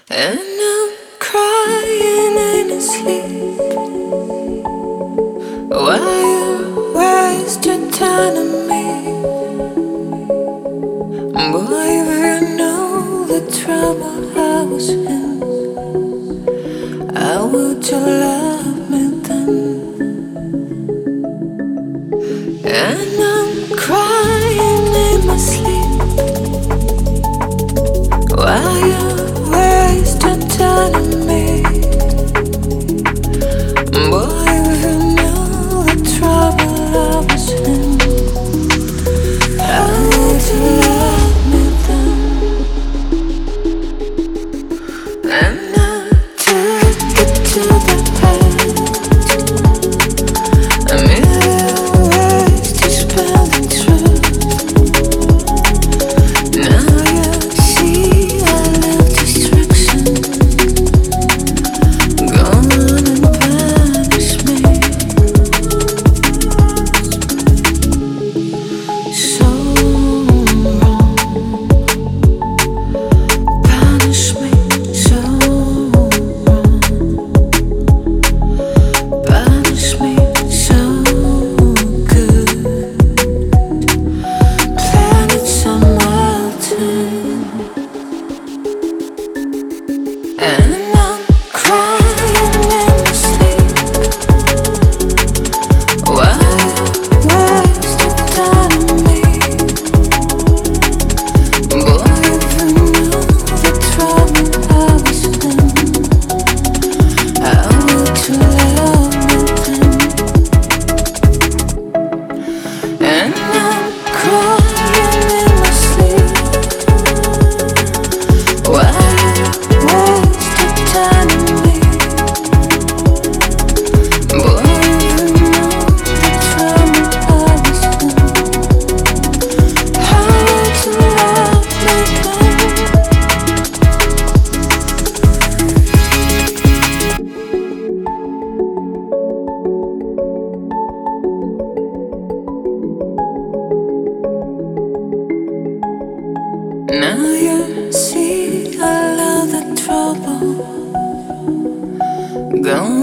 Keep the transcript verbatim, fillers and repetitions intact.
And I'm crying in my sleep while you waste your time on me. Boy, if you know the trouble I was in, how would you love me then? And I'm crying in my sleep while you waste your time on me. Boy, if you know the trouble I was in, how would you love me then? And I took it to the head. A million ways to spell the truth. Now you see I love destruction. Go on and punish me. So wrong. Punish me so wrong. Punish me so good. Planets are melting, and I'm crying in my sleep while you waste your time on me. Boy, if you knew the trouble I was in, how would you love me then? And I'm crying in my sleep while you waste your time on me. Boy, if you knew the trouble I was in, how would you love me then? Now you see all of the trouble. Go